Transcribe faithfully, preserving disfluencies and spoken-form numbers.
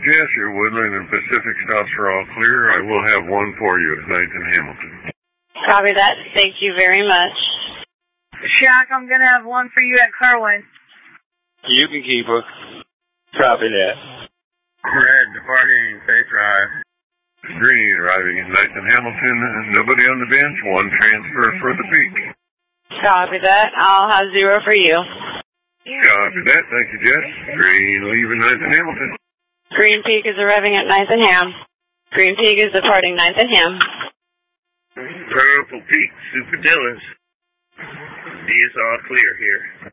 Jess, your Woodland and Pacific stops are all clear. I will have one for you at Ninth and Hamilton. Copy that. Thank you very much. Shack, I'm going to have one for you at Kerwin. You can keep her. Copy that. Red, departing Faith Drive. Green, arriving at Ninth and Hamilton. Nobody on the bench. One transfer for the Peak. Copy that. I'll have zero for you. Copy that. Thank you, Jess. Green, leaving Ninth and Hamilton. Green Peak is arriving at Ninth and Ham. Green Peak is departing Ninth and Ham. Purple Peak, Super Dillons. D is all clear here.